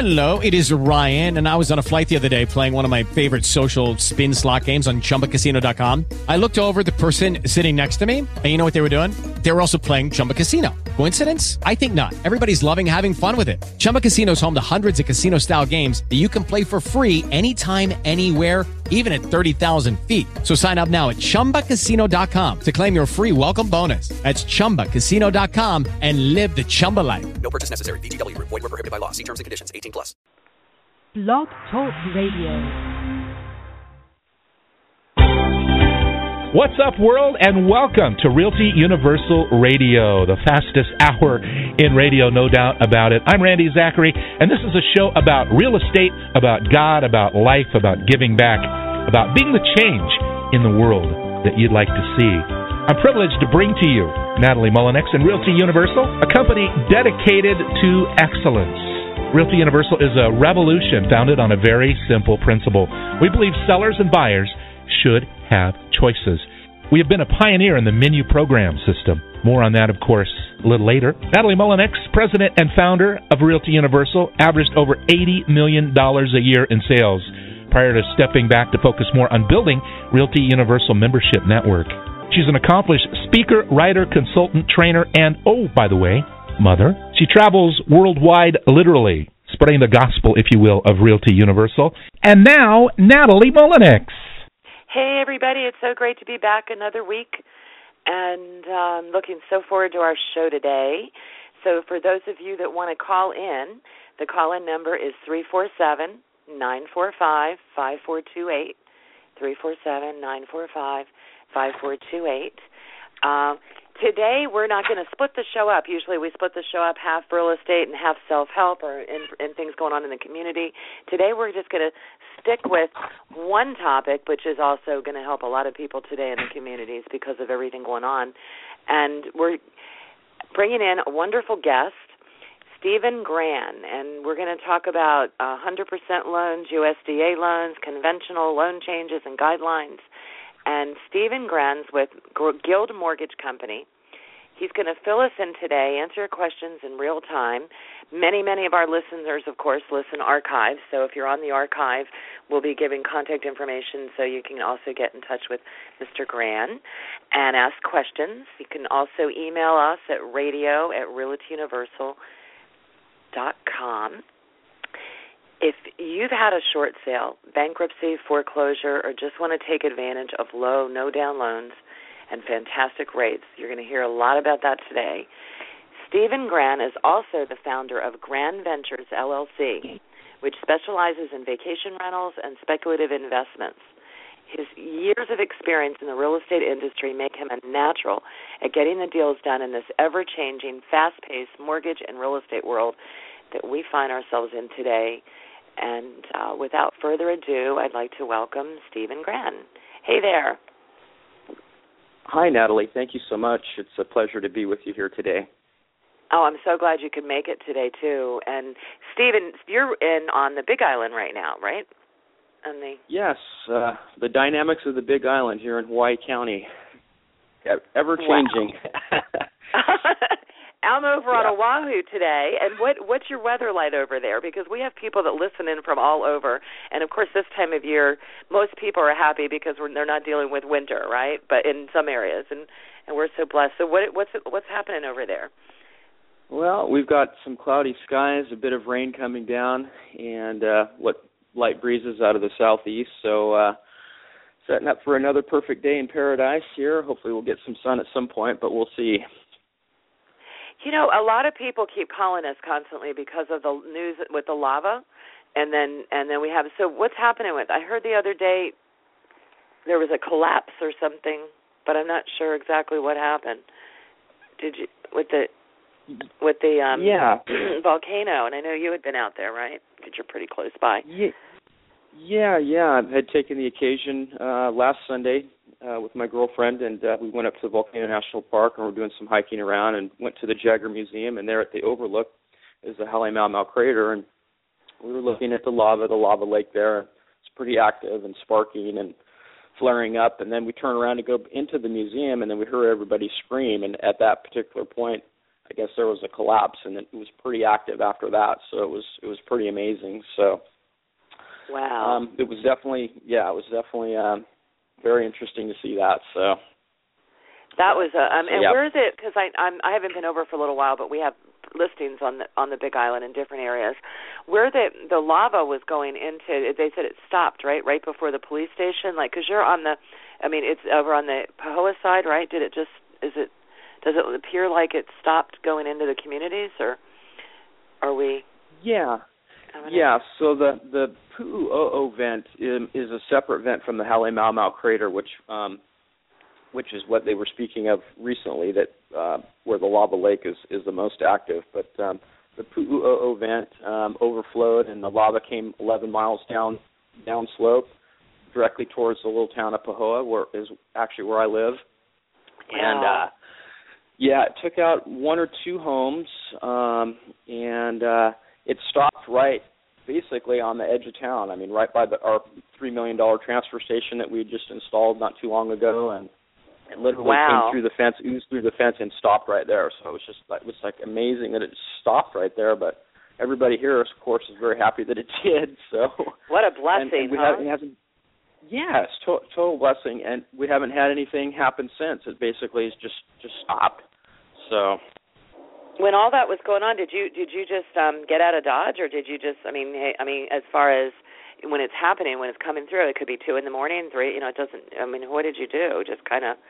Hello, it is Ryan, and I was on a flight the other day playing one of my favorite social spin slot games on ChumbaCasino.com. I looked over at the person sitting next to me, and you know what they were doing? They were also playing Chumba Casino. Coincidence? I think not. Everybody's loving having fun with it. Chumba Casino is home to hundreds of casino-style games that you can play for free anytime, anywhere, even at 30,000 feet. So sign up now at ChumbaCasino.com to claim your free welcome bonus. That's ChumbaCasino.com and live the Chumba life. No purchase necessary. VGW. Void where prohibited by law. See terms and conditions. 18+. Blog Talk Radio. What's up, world, and welcome to Realty Universal Radio, the fastest hour in radio, no doubt about it. I'm Randy Zachary, and this is a show about real estate, about God, about life, about giving back, about being the change in the world that you'd like to see. I'm privileged to bring to you Natalie Mullinex and Realty Universal, a company dedicated to excellence. Realty Universal is a revolution founded on a very simple principle. We believe sellers and buyers should have choices. We have been a pioneer in the menu program system. More on that, of course, a little later. Natalie Mullinex, president and founder of Realty Universal, averaged over $80 million a year in sales prior to stepping back to focus more on building Realty Universal membership network. She's an accomplished speaker, writer, consultant, trainer, and, oh, by the way, mother. She travels worldwide, literally, spreading the gospel, if you will, of Realty Universal. And now, Natalie Mullinex. Hey, everybody. It's so great to be back another week, and looking so forward to our show today. So for those of you that want to call in, the call-in number is 347-945-5428, 347-945-5428. Today, we're not going to split the show up. Usually we split the show up half real estate and half self-help or in things going on in the community. Today, we're just going to stick with one topic, which is also going to help a lot of people today in the communities because of everything going on. And we're bringing in a wonderful guest, Stephen Gran, and we're going to talk about 100% loans, USDA loans, conventional loan changes and guidelines. And Stephen Gran's with Guild Mortgage Company. He's going to fill us in today, answer questions in real time. Many of our listeners, of course, listen archives. So if you're on the archive, we'll be giving contact information so you can also get in touch with Mr. Gran and ask questions. You can also email us at radio@realtyuniversal.com. If you've had a short sale, bankruptcy, foreclosure, or just want to take advantage of low, no-down loans and fantastic rates, you're going to hear a lot about that today. Stephen Gran is also the founder of Gran Ventures, LLC, which specializes in vacation rentals and speculative investments. His years of experience in the real estate industry make him a natural at getting the deals done in this ever-changing, fast-paced mortgage and real estate world that we find ourselves in today. And without further ado, I'd like to welcome Stephen Gran. Hey there. Hi, Natalie. Thank you so much. It's a pleasure to be with you here today. Oh, I'm so glad you could make it today, too. And, Stephen, you're in on the Big Island right now, right? Yes, the dynamics of the Big Island here in Hawaii County, ever-changing. Wow. I'm over on Oahu today, and what's your weather like over there? Because we have people that listen in from all over, and of course this time of year, most people are happy because they're not dealing with winter, right? But in some areas, and we're so blessed. So what's happening over there? Well, we've got some cloudy skies, a bit of rain coming down, and light breezes out of the southeast. So setting up for another perfect day in paradise here. Hopefully we'll get some sun at some point, but we'll see. You know, a lot of people keep calling us constantly because of the news with the lava, and then we have. So what's happening with? I heard the other day there was a collapse or something, but I'm not sure exactly what happened. Did you with the volcano? And I know you had been out there, right? Because you're pretty close by. Yeah. I had taken the occasion last Sunday with my girlfriend, and we went up to Volcano National Park, and we're doing some hiking around, and went to the Jagger Museum, and there at the overlook is the Halemaumau crater, and we were looking at the lava lake there. It's pretty active and sparking and flaring up, and then we turn around to go into the museum, and then we heard everybody scream, and at that particular point, I guess there was a collapse, and it was pretty active after that. So it was pretty amazing. So wow, it was definitely very interesting to see that. So that was and yeah. where is it? Because I haven't been over for a little while, but we have listings on the Big Island in different areas. Where the lava was going into, they said it stopped right before the police station. Like, because you're on it's over on the Pahoa side, right? Does it appear like it stopped going into the communities, or are we? Yeah. Yeah, so the Pu'u'o'o vent is a separate vent from the Halemaumau crater, which is what they were speaking of recently, that where the lava lake is the most active. But the Pu'u'o'o vent overflowed, and the lava came 11 miles downslope directly towards the little town of Pahoa, where I live. Wow. And it took out one or two homes, and it stopped right basically on the edge of town. I mean, right by our $3 million transfer station that we had just installed not too long ago, and it literally came through the fence, oozed through the fence, and stopped right there. So it was like amazing that it stopped right there. But everybody here, of course, is very happy that it did. So what a blessing! It's total blessing, and we haven't had anything happen since. It basically has just stopped. So when all that was going on, did you just get out of Dodge, or did you just? As far as when it's happening, when it's coming through, it could be 2 a.m, 3. It doesn't. What did you do? Just kind of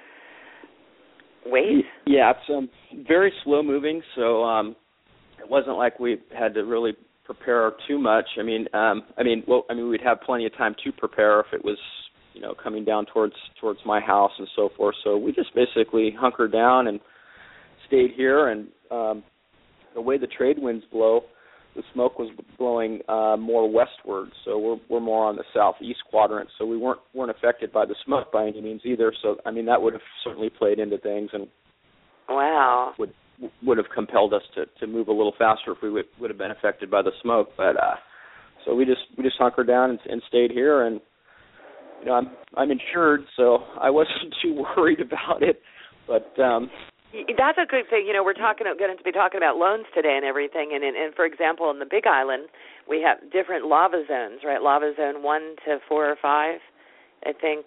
wait? Yeah, it's very slow moving, so it wasn't like we had to really prepare too much. We'd have plenty of time to prepare if it was, coming down towards my house and so forth. So we just basically hunkered down and stayed here. And the way the trade winds blow, the smoke was blowing more westward. So we're more on the southeast quadrant. So we weren't affected by the smoke by any means either. So that would have certainly played into things, and wow, would have compelled us to move a little faster if we would have been affected by the smoke. But so we just hunkered down and stayed here, and I'm insured, so I wasn't too worried about it. But that's a good thing. We're going to be talking about loans today and everything. And for example, in the Big Island, we have different lava zones, right? Lava zone 1 to 4 or 5, I think.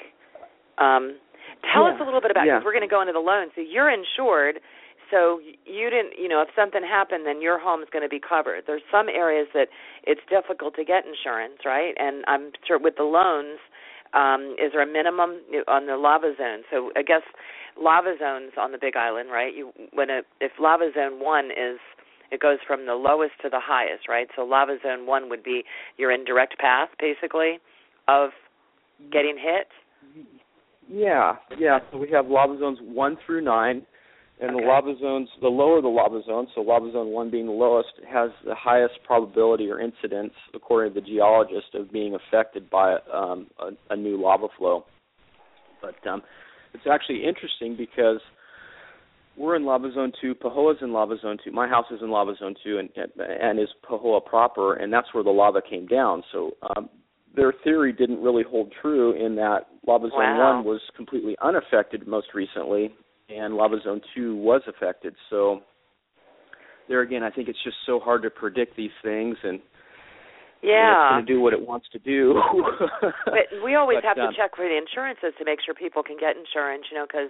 Tell us a little bit about, because we're going to go into the loans. So you're insured. So you didn't, if something happened, then your home is going to be covered. There's some areas that it's difficult to get insurance, right? And I'm sure with the loans, is there a minimum on the lava zone? So I guess lava zones on the Big Island, right? If lava zone 1 it goes from the lowest to the highest, right? So lava zone 1 would be you're in direct path, basically, of getting hit. Yeah. So we have lava zones 1 through 9. And the lava zones, the lower the lava zone, so lava zone 1 being the lowest, has the highest probability or incidence, according to the geologist, of being affected by a new lava flow. But it's actually interesting because we're in lava zone 2, Pahoa's in lava zone 2, my house is in lava zone 2, and is Pahoa proper, and that's where the lava came down. So their theory didn't really hold true in that lava zone 1 was completely unaffected most recently, and lava zone 2 was affected. So there again, I think it's just so hard to predict these things, and it's going to do what it wants to do. But we always have to check for the insurances to make sure people can get insurance, because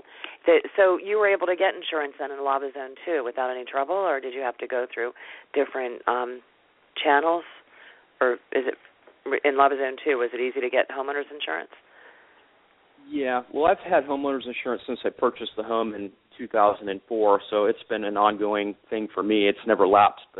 so you were able to get insurance then in lava zone 2 without any trouble, or did you have to go through different channels, or is it in lava zone 2, was it easy to get homeowners insurance? Yeah, well, I've had homeowners insurance since I purchased the home in 2004, so it's been an ongoing thing for me. It's never lapsed, but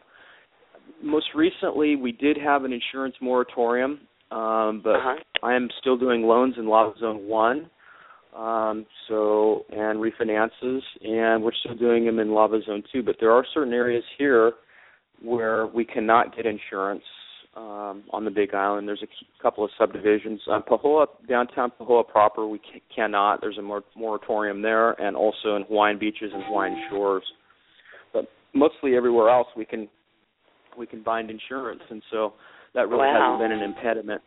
most recently we did have an insurance moratorium, but I am still doing loans in Lava Zone 1, and refinances, and we're still doing them in Lava Zone 2, but there are certain areas here where we cannot get insurance. On the Big Island, there's a couple of subdivisions. Pahoa, downtown Pahoa proper, we cannot. There's a moratorium there, and also in Hawaiian Beaches and Hawaiian Shores. But mostly everywhere else, we can bind insurance, and so that really hasn't been an impediment.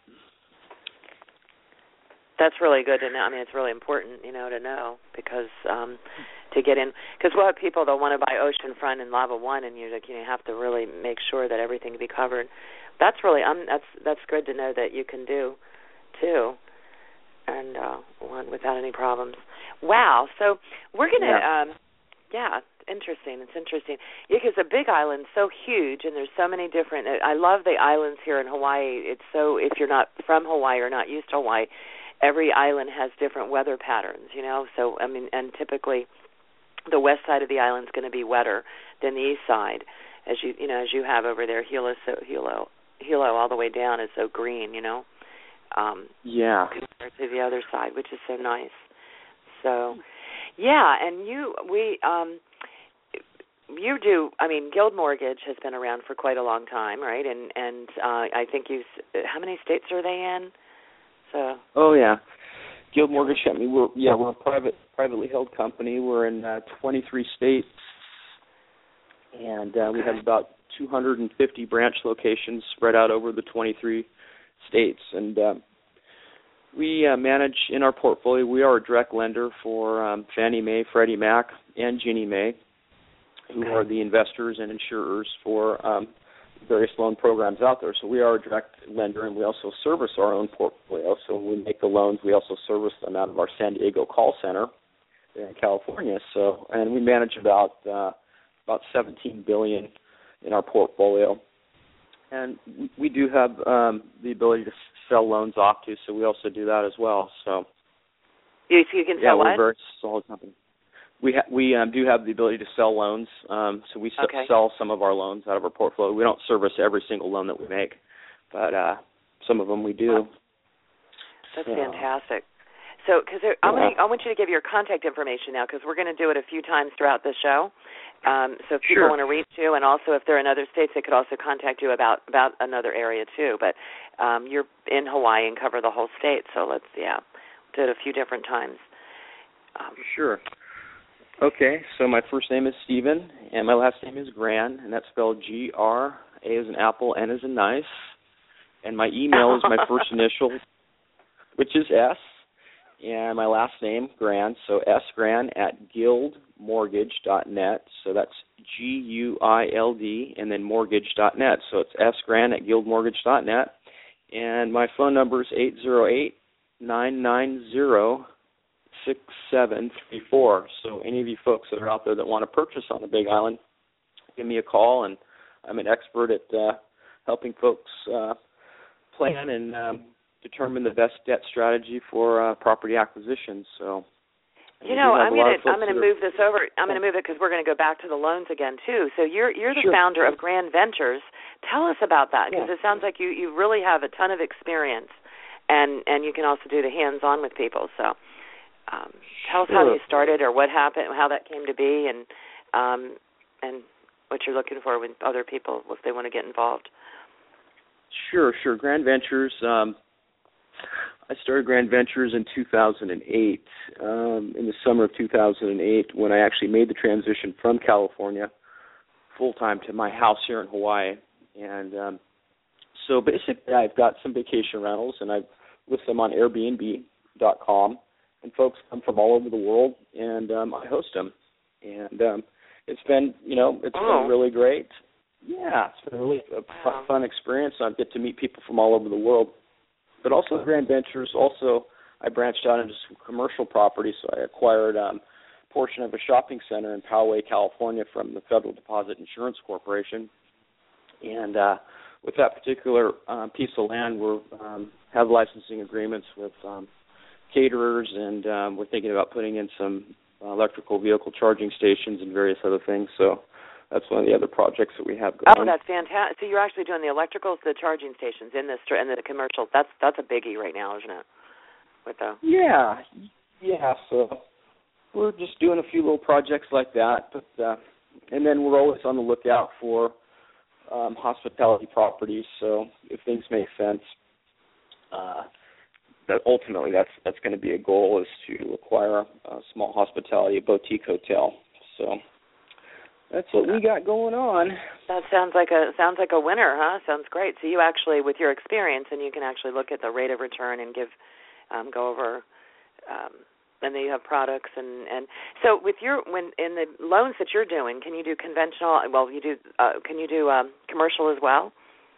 That's really good to know. It's really important, to know, because to get in, because we'll have people that want to buy oceanfront and Lava One, and you have to really make sure that everything can be covered. That's really that's good to know that you can do too, and one without any problems. Wow. So we're gonna interesting. It's interesting because the Big Island's so huge, and there's so many different. I love the islands here in Hawaii. It's so, if you're not from Hawaii or not used to Hawaii, every island has different weather patterns. So I mean, and typically the west side of the island's going to be wetter than the east side, as you have over there. Hilo all the way down is so green. Compared to the other side, which is so nice. So, yeah, and you do. I mean, Guild Mortgage has been around for quite a long time, right? And I think how many states are they in? So. Oh yeah, Guild Mortgage. I mean, we're a privately held company. We're in 23 states, and we have about 250 branch locations spread out over the 23 states, and we manage in our portfolio. We are a direct lender for Fannie Mae, Freddie Mac, and Ginnie Mae, who are the investors and insurers for various loan programs out there. So we are a direct lender, and we also service our own portfolio. So when we make the loans, we also service them out of our San Diego call center in California. So, and we manage about $17 billion in our portfolio. And we do have the ability to sell loans off too, so we also do that as well. So you can sell what? We're a very solid company. We do have the ability to sell loans, so we sell some of our loans out of our portfolio. We don't service every single loan that we make, but some of them we do. That's fantastic. So, I want you to give your contact information now, because we're going to do it a few times throughout the show. So if people want to reach you, and also if they're in other states, they could also contact you about another area too. But you're in Hawaii and cover the whole state, so let's do it a few different times. Sure. Okay, so my first name is Stephen, and my last name is Gran, and that's spelled G-R, A as in apple, N as in nice. And my email is my first initial, which is S, and my last name, Gran, so sgran@guildmortgage.net. So that's G-U-I-L-D, and then mortgage.net. So it's sgran@guildmortgage.net. And my phone number is 808-990-6734. So any of you folks that are out there that want to purchase on the Big Island, give me a call, and I'm an expert at helping folks plan and determine the best debt strategy for property acquisition. So, I'm going to move this over. I'm going to move it because we're going to go back to the loans again too. So you're the founder of Grand Ventures. Tell us about that, because it sounds like you really have a ton of experience, and you can also do the hands-on with people. So tell us how you started, or what happened, how that came to be, and what you're looking for with other people if they want to get involved. Sure. Grand Ventures. I started Grand Ventures in 2008, in the summer of 2008, when I actually made the transition from California full-time to my house here in Hawaii. And so basically I've got some vacation rentals, and I list them on Airbnb.com, and folks come from all over the world, and I host them. And it's been, been really great. Yeah, it's been a really fun experience. I get to meet people from all over the world. But also Grand Ventures, I branched out into some commercial property, so I acquired a portion of a shopping center in Poway, California from the Federal Deposit Insurance Corporation. And with that particular piece of land, we have licensing agreements with caterers, and we're thinking about putting in some electrical vehicle charging stations and various other things. So that's one of the other projects that we have going. Oh, that's fantastic! So you're actually doing the electricals, the charging stations in the commercial. That's a biggie right now, isn't it? With the So we're just doing a few little projects like that, but and then we're always on the lookout for hospitality properties. So if things make sense, that ultimately that's going to be a goal, is to acquire a small hospitality, a boutique hotel. So that's what we got going on. That sounds like a winner, huh? Sounds great. So you actually, with your experience, and you can actually look at the rate of return and go over then you have products and so with when in the loans that you're doing, can you do conventional? Well, you do. Can you do commercial as well?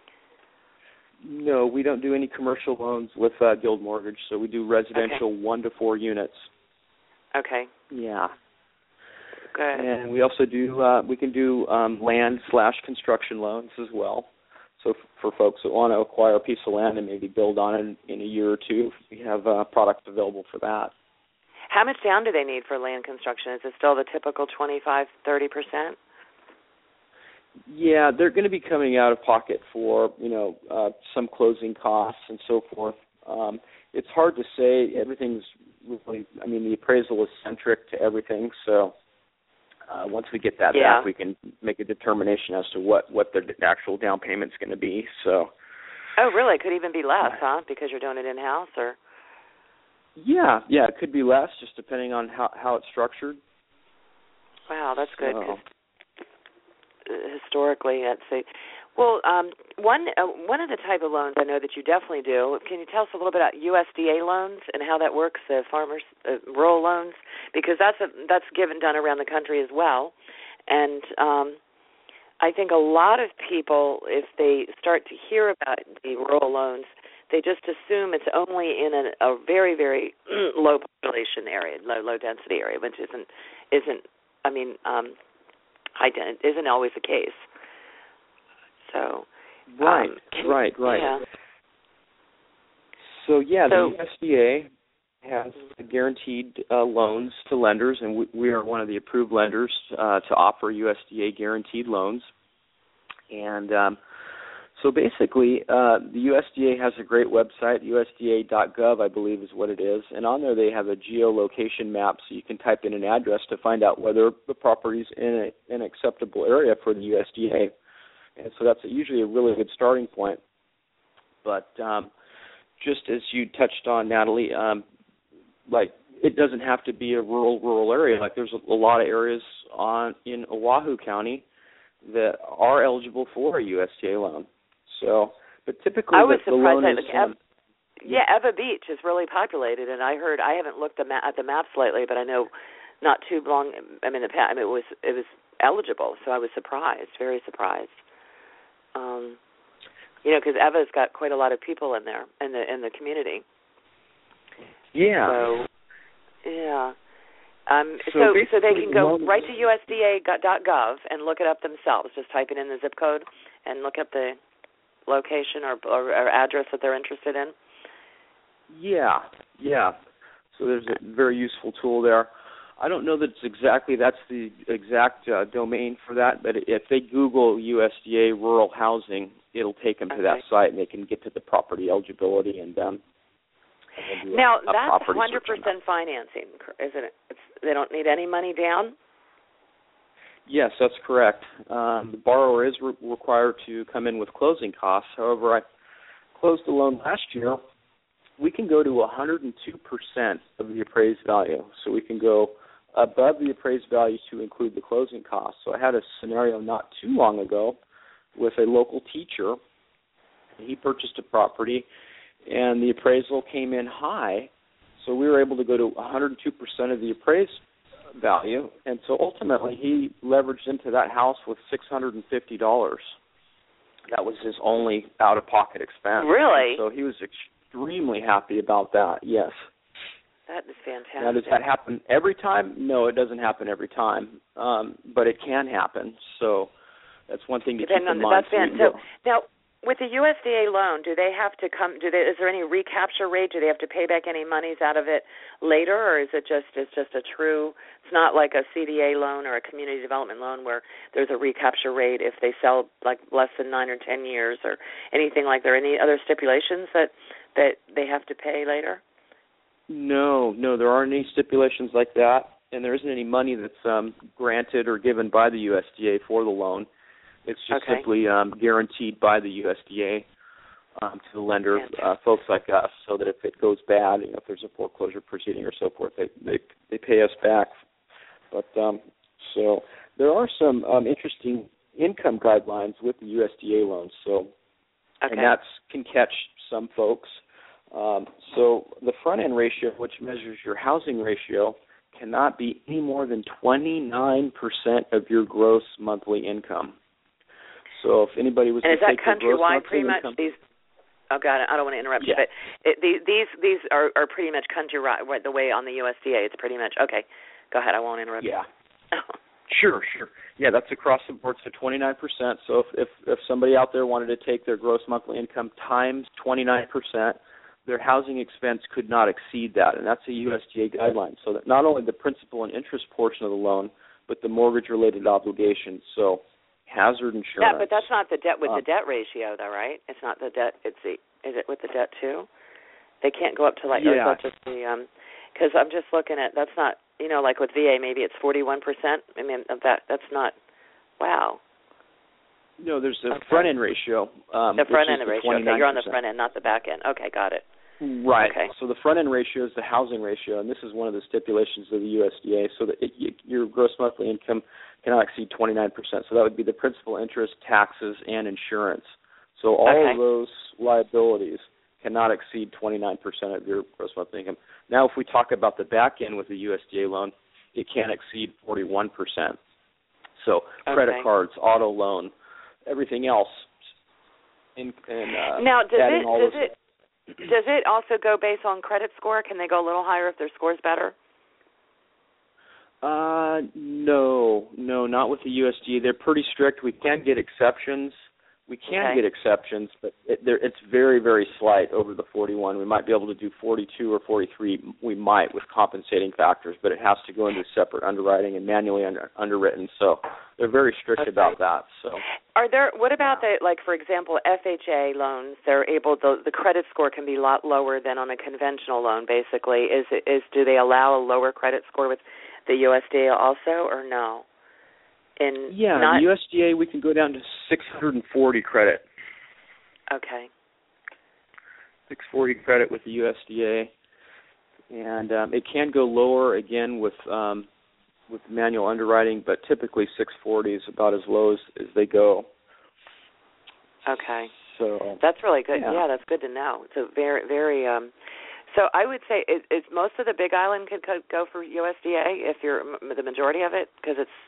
No, we don't do any commercial loans with Guild Mortgage, so we do residential 1 to 4 units. Okay. Yeah. Good. And we also do we can do land/construction loans as well. So for folks that want to acquire a piece of land and maybe build on it in a year or two, we have products available for that. How much down do they need for land construction? Is it still the typical 25-30%? Yeah, they're going to be coming out of pocket for, some closing costs and so forth. It's hard to say. Everything's really, the appraisal is centric to everything. So once we get that back, we can make a determination as to what the actual down payment's going to be. So. Oh, really? Could even be less, huh? Because you're doing it in-house, or? Yeah, it could be less, just depending on how it's structured. Wow, that's good. 'Cause historically, I'd say, well, one of the type of loans I know that you definitely do. Can you tell us a little bit about USDA loans and how that works, the farmers rural loans? Because that's done around the country as well, and I think a lot of people, if they start to hear about the rural loans, they just assume it's only in a very, very low population area, low density area, which isn't always the case. So right. Yeah. So the USDA has guaranteed loans to lenders, and we are one of the approved lenders to offer USDA guaranteed loans. And so basically, the USDA has a great website, USDA.gov, I believe is what it is. And on there they have a geolocation map, so you can type in an address to find out whether the property is in an acceptable area for the USDA. And so that's usually a really good starting point. But just as you touched on, Natalie, it doesn't have to be a rural area. Like there's a lot of areas in Oahu County that are eligible for a USDA loan. So, but typically I was the loan surprised is... Eva Beach is really populated, and I haven't looked at the maps lately, but I know not too long. It was eligible, so I was surprised, very surprised. Because Eva's got quite a lot of people in there in the community. Yeah. So, yeah. So they can go right to USDA.gov and look it up themselves. Just type it in the zip code and look up the location or address that they're interested in. Yeah. So there's a very useful tool there. I don't know that that's the exact domain for that, but if they Google USDA rural housing, it'll take them to that site, and they can get to the property eligibility and now that's 100% financing, isn't it? They don't need any money down? Yes, that's correct. The borrower is required to come in with closing costs. However, I closed the loan last year. We can go to 102% of the appraised value. So we can go above the appraised value to include the closing costs. So I had a scenario not too long ago with a local teacher. He purchased a property, and the appraisal came in high. So we were able to go to 102% of the appraised value, and so ultimately he leveraged into that house with $650. That was his only out-of-pocket expense. Really? So he was extremely happy about that, yes. That is fantastic. Now, does that happen every time? No, it doesn't happen every time, but it can happen. So that's one thing to keep in mind. Now, with the USDA loan, do they have to come? Is there any recapture rate? Do they have to pay back any monies out of it later, or is it just a true? It's not like a CDA loan or a community development loan where there's a recapture rate if they sell like less than 9 or 10 years or anything like. There any other stipulations that they have to pay later? No, there aren't any stipulations like that, and there isn't any money that's granted or given by the USDA for the loan. It's just simply guaranteed by the USDA to the lender, folks like us, so that if it goes bad, if there's a foreclosure proceeding or so forth, they pay us back. But so there are some interesting income guidelines with the USDA loans. So, and that can catch some folks. So the front-end ratio, which measures your housing ratio, cannot be any more than 29% of your gross monthly income. So if anybody was to take their gross monthly pretty much income, these? Oh God, I don't want to interrupt you, but these are pretty much countrywide. The way on the USDA, it's pretty much okay. Go ahead, I won't interrupt you. Sure. Yeah, that's across the board, so 29%. So if somebody out there wanted to take their gross monthly income times 29%, their housing expense could not exceed that, and that's a USDA guideline. So that not only the principal and interest portion of the loan, but the mortgage-related obligations. So hazard insurance. Yeah, but that's not the debt with the debt ratio, though, right? It's not the debt. Is it with the debt too? They can't go up to like just the because I'm just looking at that's not like with VA maybe it's 41%. I mean that's not wow. No, there's a front end ratio. The front end ratio. 29%. Okay, you're on the front end, not the back end. Okay, got it. Right. Okay. So the front end ratio is the housing ratio, and this is one of the stipulations of the USDA. So that your gross monthly income cannot exceed 29%. So that would be the principal, interest, taxes, and insurance. So all of those liabilities cannot exceed 29% of your gross monthly income. Now, if we talk about the back end with the USDA loan, it can exceed 41%. So credit cards, auto loan, everything else. Now, does it also go based on credit score? Can they go a little higher if their score's better? No, not with the USDA. They're pretty strict. We can get exceptions. Get exceptions, but it's very, very slight over the 41. We might be able to do 42 or 43. We might with compensating factors, but it has to go into separate underwriting and manually underwritten. So they're very strict about that. So are there? What about for example, FHA loans? They're able the credit score can be a lot lower than on a conventional loan. Basically, do they allow a lower credit score with the USDA also, or no? The USDA, we can go down to 640 credit. Okay. 640 credit with the USDA, and it can go lower again with manual underwriting, but typically 640 is about as low as they go. Okay. So that's really good. Yeah, that's good to know. It's a very, very. So I would say is most of the Big Island could go for USDA if you're the majority of it because it's.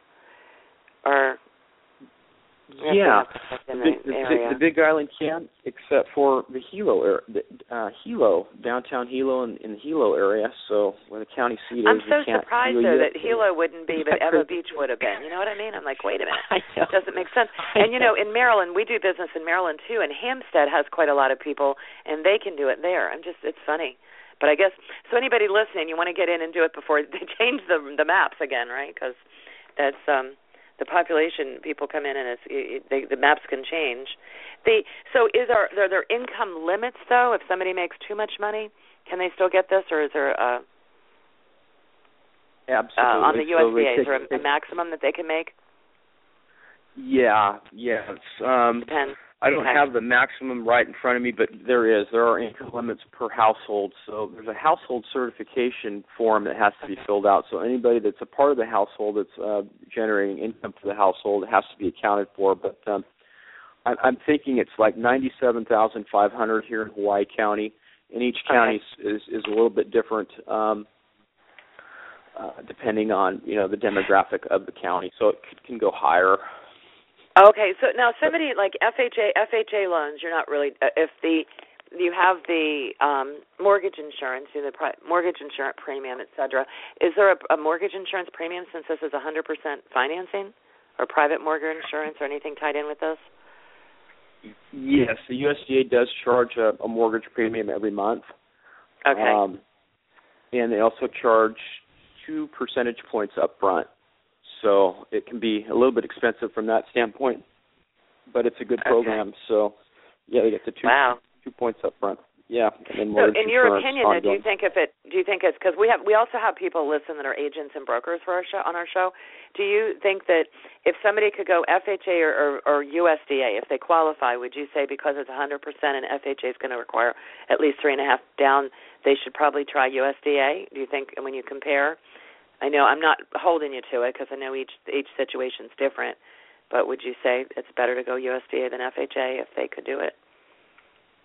The Big Island can, except for the Hilo area, Hilo, downtown Hilo, and in the Hilo area. So where the county seat is, I'm so surprised though that Hilo wouldn't be, but Ewa Beach would have been. You know what I mean? I'm like, wait a minute, it doesn't make sense. And in Maryland, we do business in Maryland too, and Hampstead has quite a lot of people, and they can do it there. It's funny. But I guess so. Anybody listening, you want to get in and do it before they change the maps again, right? Because that's the population, people come in and the maps can change. So are there income limits, though? If somebody makes too much money, can they still get this, or is there absolutely on the USDA, is there a maximum that they can make? Yeah. Depends. I don't have the maximum right in front of me, but there are income limits per household. So there's a household certification form that has to be filled out. So anybody that's a part of the household that's generating income for the household has to be accounted for. But I'm thinking it's like $97,500 here in Hawaii County, and each county is a little bit different depending on the demographic of the county. So it can go higher. Okay, so now somebody like FHA loans, you're not really you have the mortgage insurance, the mortgage insurance premium, et cetera. Is there a mortgage insurance premium since this is 100% financing, or private mortgage insurance, or anything tied in with this? Yes, the USDA does charge a mortgage premium every month. Okay. And they also charge 2 percentage points up front. So it can be a little bit expensive from that standpoint, but it's a good program. So, they get the 2 points up front. Yeah. And then so, in your opinion, do you think it's because we also have people listen that are agents and brokers for on our show? Do you think that if somebody could go FHA or USDA, if they qualify, would you say because it's 100% and FHA is going to require at least 3.5 down, they should probably try USDA? Do you think when you compare? I know I'm not holding you to it because I know each situation's different, but would you say it's better to go USDA than FHA if they could do it?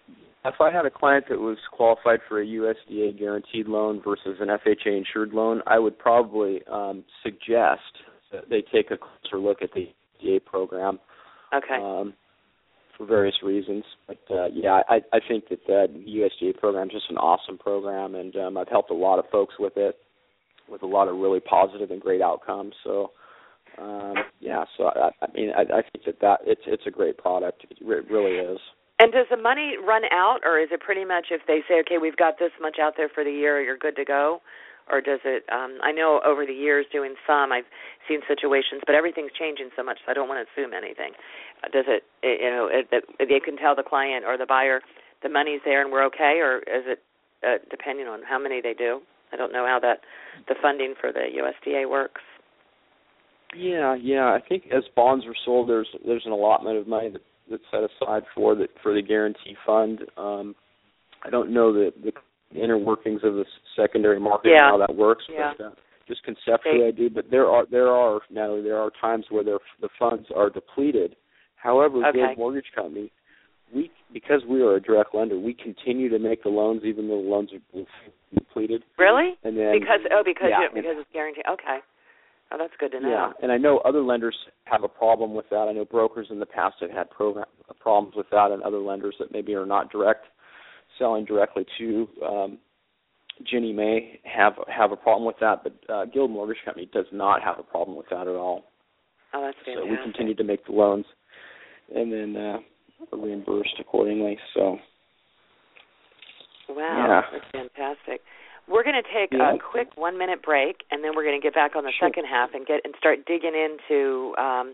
if I had a client that was qualified for a USDA guaranteed loan versus an FHA insured loan, I would probably suggest that they take a closer look at the USDA program. Okay. For various reasons. But, I think that the USDA program is just an awesome program, and I've helped a lot of folks with it, with a lot of really positive and great outcomes. So, I think that it's a great product. It really is. And does the money run out, or is it pretty much if they say, okay, we've got this much out there for the year, you're good to go? Or does it, I know over the years doing some, I've seen situations, but everything's changing so much, so I don't want to assume anything. Does it, they can tell the client or the buyer the money's there and we're okay, or is it depending on how many they do? I don't know how the funding for the USDA works. Yeah. I think as bonds are sold, there's an allotment of money that's set aside for the guarantee fund. I don't know the inner workings of the secondary market and how that works, but just conceptually I do. But there are times where the funds are depleted. However, Guild Mortgage Company, because we are a direct lender, we continue to make the loans even though the loans are depleted. Really? And then, because it's guaranteed. Okay. Oh, that's good to know. Yeah, and I know other lenders have a problem with that. I know brokers in the past have had problems with that, and other lenders that maybe are not selling directly to Ginnie Mae have a problem with that, but Guild Mortgage Company does not have a problem with that at all. Oh, that's fantastic. So we continue to make the loans and then reimbursed accordingly. So, wow, that's fantastic. We're going to take a quick 1-minute break, and then we're going to get back on the second half and start digging into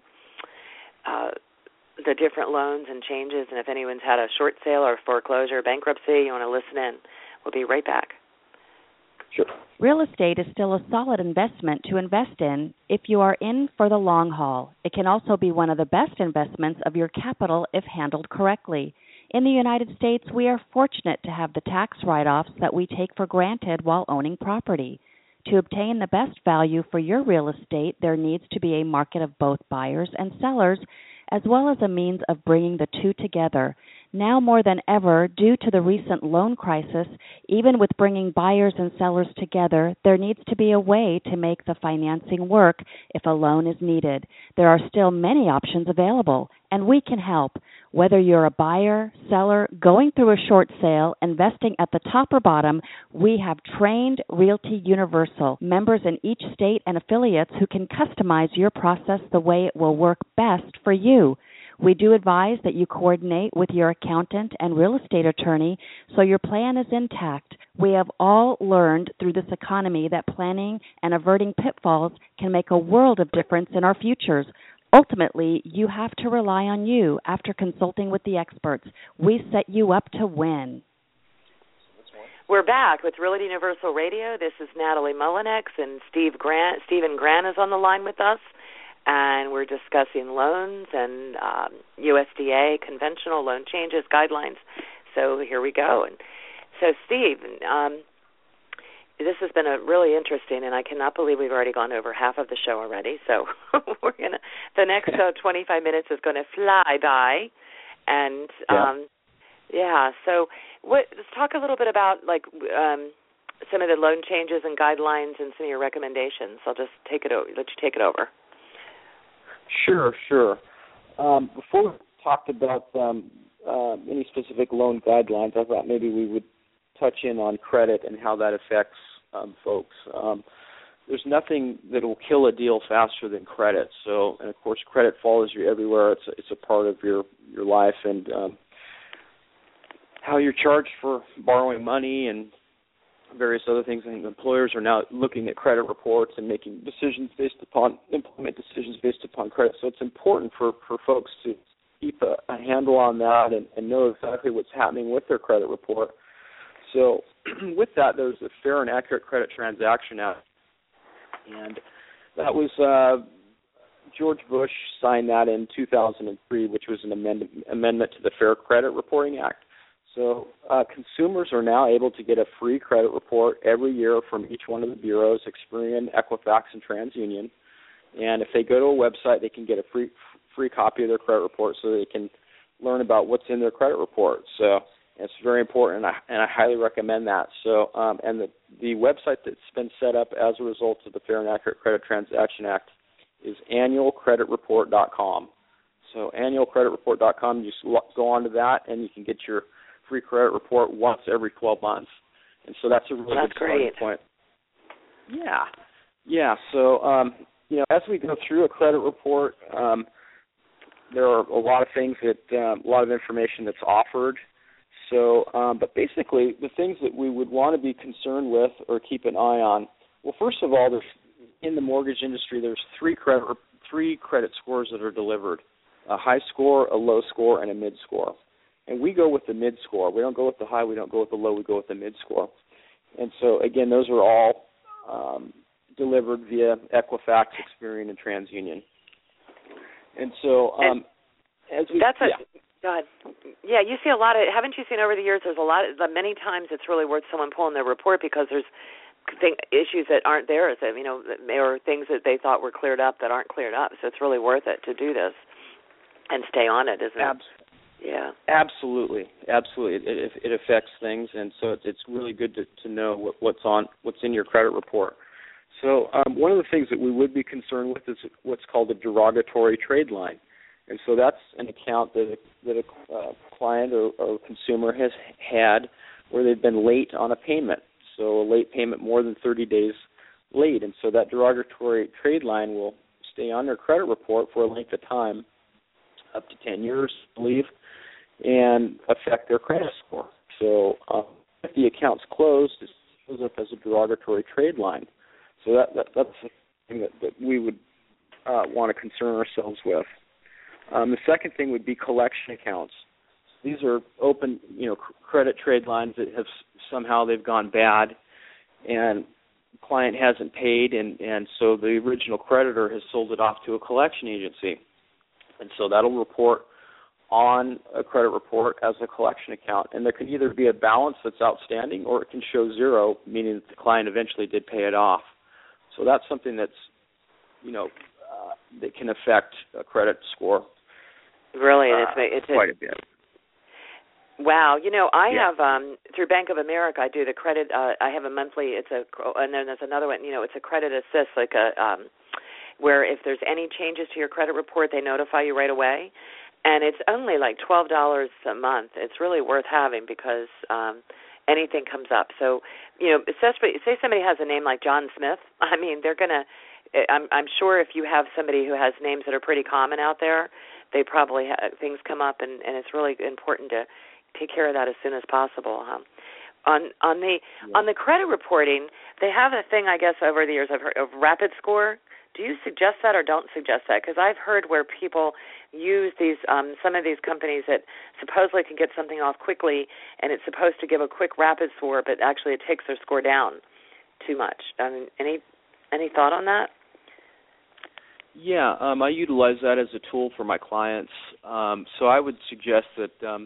the different loans and changes. And if anyone's had a short sale or foreclosure, bankruptcy, you want to listen in. We'll be right back. Sure. Real estate is still a solid investment to invest in if you are in for the long haul. It can also be one of the best investments of your capital if handled correctly. In the United States, we are fortunate to have the tax write-offs that we take for granted while owning property. To obtain the best value for your real estate, there needs to be a market of both buyers and sellers, as well as a means of bringing the two together. Now more than ever, due to the recent loan crisis, even with bringing buyers and sellers together, there needs to be a way to make the financing work if a loan is needed. There are still many options available, and we can help. Whether you're a buyer, seller, going through a short sale, investing at the top or bottom, we have trained Realty Universal, members in each state and affiliates who can customize your process the way it will work best for you. We do advise that you coordinate with your accountant and real estate attorney so your plan is intact. We have all learned through this economy that planning and averting pitfalls can make a world of difference in our futures. Ultimately, you have to rely on you after consulting with the experts. We set you up to win. We're back with Realty Universal Radio. This is Natalie Mullinex, and Stephen Grant is on the line with us. And we're discussing loans and USDA conventional loan changes, guidelines. So here we go. And so, Steve, this has been really interesting, and I cannot believe we've already gone over half of the show already. So the next 25 minutes is going to fly by. And, so let's talk a little bit about, some of the loan changes and guidelines and some of your recommendations. I'll just let you take it over. Sure. Before we talked about any specific loan guidelines, I thought maybe we would touch in on credit and how that affects folks. There's nothing that will kill a deal faster than credit. So, and of course, credit follows you everywhere. It's a part of your life, and how you're charged for borrowing money and various other things. I think employers are now looking at credit reports and making implement decisions based upon credit. So it's important for folks to keep a handle on that and know exactly what's happening with their credit report. So with that, there's a Fair and Accurate Credit Transaction Act, and that was George Bush signed that in 2003, which was an amendment to the Fair Credit Reporting Act. So consumers are now able to get a free credit report every year from each one of the bureaus, Experian, Equifax, and TransUnion. And if they go to a website, they can get a free copy of their credit report so they can learn about what's in their credit report. So, It's very important, and I highly recommend that. So, and the website that's been set up as a result of the Fair and Accurate Credit Transaction Act is annualcreditreport.com. So annualcreditreport.com, you just go onto that, and you can get your free credit report once every 12 months. And so that's a really good starting point. Yeah. So, as we go through a credit report, there are a lot of things a lot of information that's offered. So, but basically, the things that we would want to be concerned with or keep an eye on. Well, first of all, in the mortgage industry, there's three credit scores that are delivered: a high score, a low score, and a mid score. And we go with the mid score. We don't go with the high. We don't go with the low. We go with the mid score. And so, again, those are all delivered via Equifax, Experian, and TransUnion. And so, go ahead. Yeah, you see a lot of. Haven't you seen over the years? There's a lot. Many times, it's really worth someone pulling their report because there's issues that aren't theirs. Or things that they thought were cleared up that aren't cleared up. So it's really worth it to do this and stay on it, isn't it? Yeah. Absolutely. It affects things, and so it's really good to know what's in your credit report. So one of the things that we would be concerned with is what's called a derogatory trade line. And so that's an account that a client or consumer has had where they've been late on a payment. So a late payment more than 30 days late. And so that derogatory trade line will stay on their credit report for a length of time, up to 10 years, I believe, and affect their credit score. So if the account's closed, it shows up as a derogatory trade line. So that's the thing that we would want to concern ourselves with. The second thing would be collection accounts. These are open, credit trade lines that have somehow they've gone bad, and the client hasn't paid, and so the original creditor has sold it off to a collection agency. And so that'll report on a credit report as a collection account. And there can either be a balance that's outstanding or it can show zero, meaning that the client eventually did pay it off. So that's something that's, that can affect a credit score. Really? It's quite a bit. Wow. I have, through Bank of America, I do the credit, I have a monthly, and then there's another one, it's a credit assist, like where if there's any changes to your credit report, they notify you right away. And it's only like $12 a month. It's really worth having because anything comes up. So, especially say somebody has a name like John Smith. They're going to, I'm sure if you have somebody who has names that are pretty common out there, they probably things come up, and it's really important to take care of that as soon as possible. On the credit reporting, they have a thing, I guess, over the years I've heard of Rapid Score. Do you suggest that or don't suggest that? Because I've heard where people use these, some of these companies that supposedly can get something off quickly, and it's supposed to give a quick rapid score, but actually it takes their score down too much. Any thought on that? Yeah, I utilize that as a tool for my clients. So I would suggest that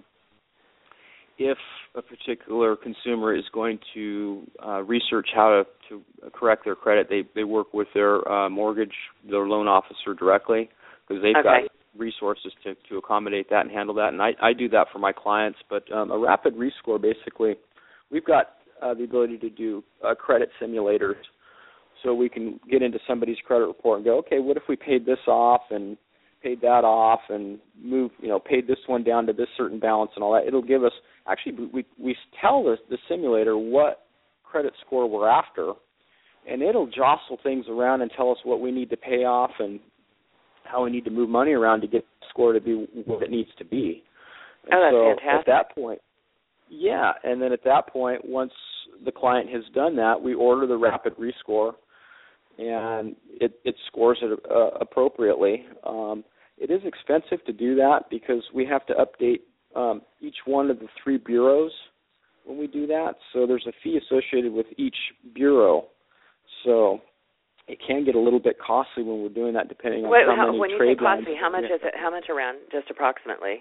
if a particular consumer is going to research how to correct their credit, they work with their their loan officer directly, because they've got resources to accommodate that and handle that. And I do that for my clients. But a rapid rescore, basically, we've got the ability to do credit simulators. So we can get into somebody's credit report and go, okay, what if we paid this off and paid that off and paid this one down to this certain balance and all that. It'll give us, actually, we tell the simulator what credit score we're after, and it'll jostle things around and tell us what we need to pay off and how we need to move money around to get the score to be what it needs to be. And that's fantastic. At that point, and then at that point, once the client has done that, we order the rapid rescore, and it scores it appropriately. It is expensive to do that because we have to update each one of the 3 bureaus when we do that. So there's a fee associated with each bureau. So it can get a little bit costly when we're doing that, depending on how many trade lines. When you say costly, how much is it? How much around, just approximately?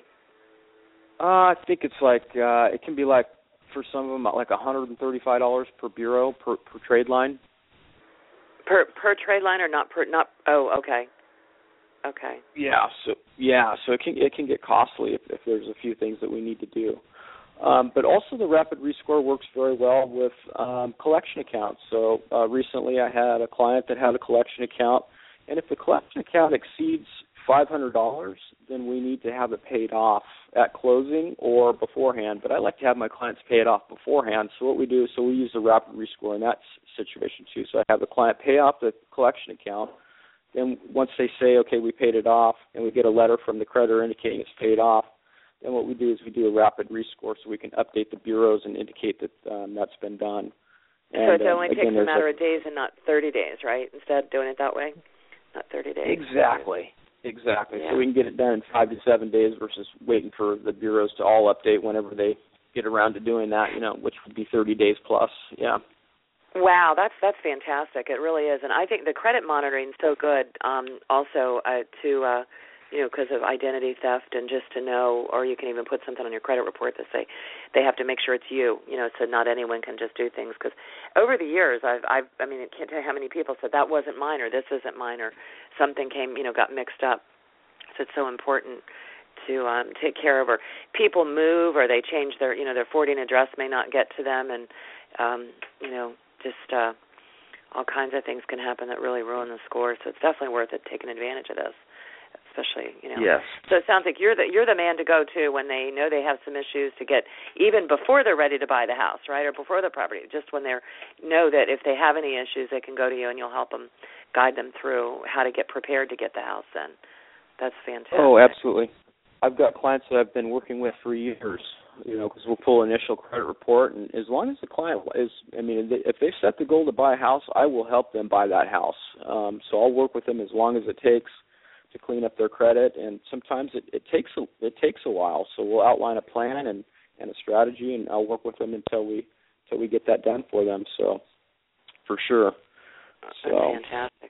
I think it's like it can be like for some of them like $135 per bureau per trade line. Per trade line or not per? Not. Oh, okay. Okay. So it can get costly if there's a few things that we need to do. But also the Rapid Rescore works very well with collection accounts. So recently I had a client that had a collection account, and if the collection account exceeds $500, then we need to have it paid off at closing or beforehand. But I like to have my clients pay it off beforehand. So what we do is we use the Rapid Rescore in that situation too. So I have the client pay off the collection account. Then once they say, okay, we paid it off, and we get a letter from the creditor indicating it's paid off, then what we do is we do a Rapid Rescore so we can update the bureaus and indicate that that's been done. And, so it only takes a matter of days and not 30 days, right? Instead of doing it that way, not 30 days. Exactly. Yeah. So we can get it done in 5 to 7 days versus waiting for the bureaus to all update whenever they get around to doing that, which would be 30 days plus. Yeah. Wow, that's fantastic. It really is. And I think the credit monitoring is so good also to because of identity theft and just to know, or you can even put something on your credit report that say they have to make sure it's you, so not anyone can just do things. Because over the years, I can't tell you how many people said that wasn't mine or this isn't mine or something came, got mixed up. So it's so important to take care of, or people move or they change their, their forwarding address may not get to them, and all kinds of things can happen that really ruin the score. So it's definitely worth it taking advantage of this. Especially, Yes. So it sounds like you're the man to go to when they know they have some issues to get, even before they're ready to buy the house, right, or before the property. Just when they know that if they have any issues, they can go to you and you'll help them, guide them through how to get prepared to get the house. Then that's fantastic. Oh, absolutely. I've got clients that I've been working with for years. Because we'll pull an initial credit report, and as long as the client if they set the goal to buy a house, I will help them buy that house. So I'll work with them as long as it takes to clean up their credit, and sometimes it takes a while. So we'll outline a plan and a strategy, and I'll work with them until we get that done for them. So for sure. So fantastic.